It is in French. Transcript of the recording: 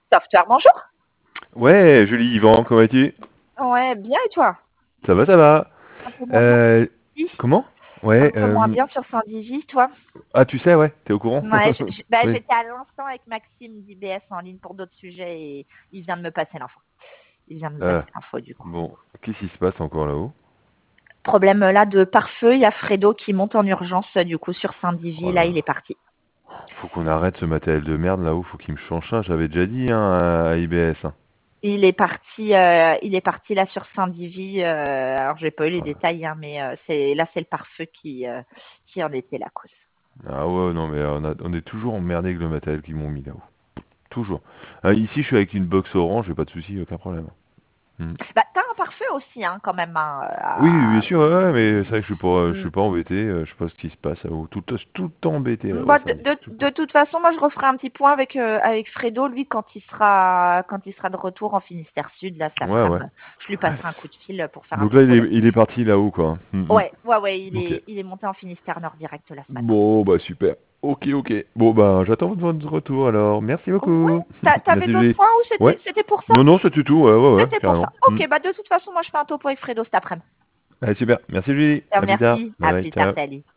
Software, bonjour. Ouais, Julie, Yvan, comment vas-tu? Ouais, bien et toi? Ça va, ça va. Un peu moins bien sur Euh, Saint-Divi. comment? Un Ouais, peu moins bien sur Saint-Divi, toi? ah, tu sais, ouais, t'es au courant? Ouais, bah, Oui. j'étais à l'instant avec Maxime d'IBS en ligne pour d'autres sujets et il vient de me passer l'info. Il vient de me passer Ah, l'info du coup. bon, qu'est-ce qui se passe encore là-haut? Problème là de pare-feu, il y a Fredo qui monte en urgence du coup sur Saint-Divi, Oh là là, il est parti. faut qu'on arrête ce matériel de merde là-haut, faut qu'il me change ça, j'avais déjà dit hein, à IBS. Hein. Il est parti là sur Saint-Divi. Alors j'ai pas eu les Voilà. détails, hein, mais c'est le pare-feu qui en était la cause. Ah ouais, non, mais on est toujours emmerdé avec le matériel qu'ils m'ont mis là-haut. Toujours. Ici, je suis avec une box orange, j'ai pas de souci, aucun problème. Hmm. Bah, t'as un pare-feu aussi, hein, quand même. Hein, Oui, oui, bien sûr, ouais, ouais, mais c'est vrai que je mm. suis pas embêté, je sais pas ce qui se passe là-haut. Tout le temps embêté là-haut à Bah, Saint-Denis, tout le de temps. toute façon, moi, je referai un petit point avec Fredo, lui, quand il sera de retour en Finistère Sud, là, cet Ouais, ouais. après-midi. Je lui passerai un coup de fil pour faire un Donc là, topo il est là-dessus. parti là-haut, quoi. Ouais, ouais, ouais, il Ok. est, il est monté en Finistère Nord direct là ce matin. Bon, bah super. Ok, ok. Bon, bah j'attends votre retour alors. Merci Ouais, beaucoup. t'avais Merci, d'autres Julie. points ou c'était, Ouais. c'était pour ça? Non, non, c'est du tout. Ouais, ouais, ouais, C'était pour ça. carrément. Ok, bah, de toute façon, moi, je fais un topo avec Fredo cet après-midi. Allez, super. Merci, Julie. À plus tard. Merci, Bye à bye, plus tard, ciao. salut.